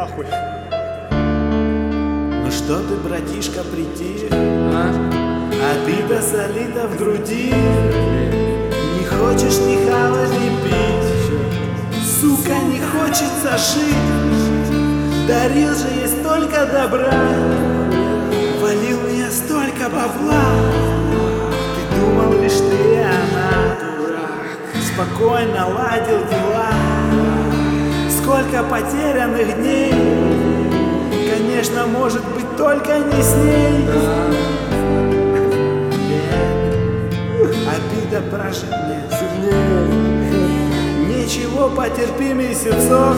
нахуй. Ну что ты, братишка, прийти? Обида солида в груди. Не хочешь ни хавать, ни пить. Сука, не хочется жить. Дарил же ей столько добра. Валил меня столько бабла. Ты думал лишь ты и она. Спокойно ладил дела. Сколько потерянных дней. Конечно, может быть, только не с ней. Обида прожить мне сильнее. Ничего, потерпи месяцок,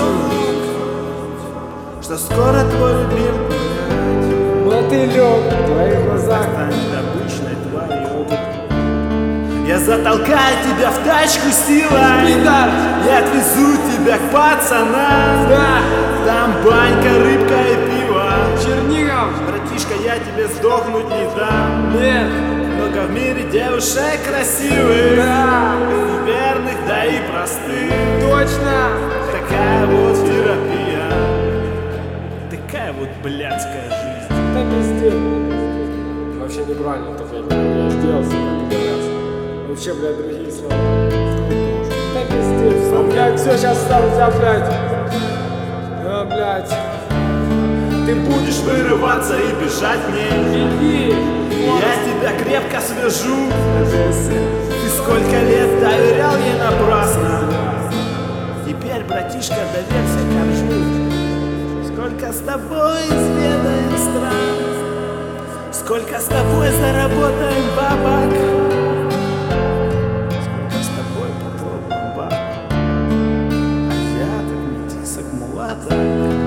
что скоро твой любимый мотылек в твоих глазах станет обычной тварью. Я затолкаю тебя в тачку силой. Я отвезу тебя к пацанам. Там банька, рыбка и пиво. Чернигов. Братишка, я тебе сдохнуть не дам. Нет. Много в мире девушек красивых, неверных, да и простых. Точно. Такая вот терапия. Такая вот блядская жизнь. Да пиздец. Вообще неправильно только я сделал, сука, вообще, блядь, другие слова. Да пиздец. А, блядь, все, сейчас стану тебя, блядь. А, блядь. Ты будешь вырываться и бежать мне. Иди. Я тебя крепко свяжу. Ты сколько лет доверял ей напрасно. Теперь, братишка, доверься коржу. Сколько с тобой изведаем стран. Сколько с тобой заработаем бабок. Сколько с тобой попробуем бабок. Азиаток, метисок, мулаток.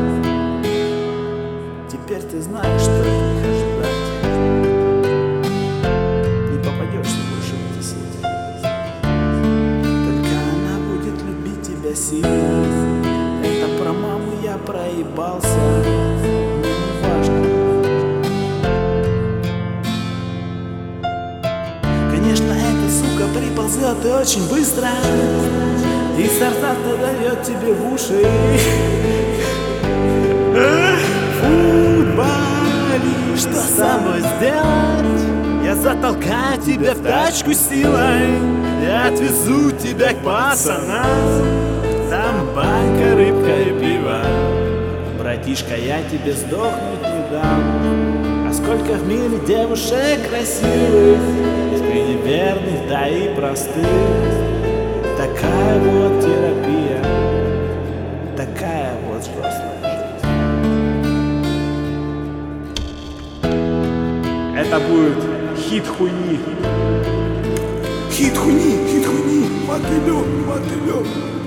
Теперь ты знаешь, что от них ожидать. Не попадешься больше в эти сети. Только она будет любить тебя сильно. Это про маму я проебался. Мне не важно. Конечно, эта сука приползет и очень быстро. И с рта дает тебе в уши. Что с собой сделать? Я затолкаю тебя в тачку силой. Я отвезу тебя к пацанам. Там банька, рыбка и пиво. Братишка, я тебе сдохнуть не дам. А сколько в мире девушек красивых, и неверных, да и простых. Такая вот терапия. Такая вот взрослая жизнь. Это будет хит хуйни. Хит хуйни, мотылек, мотылек.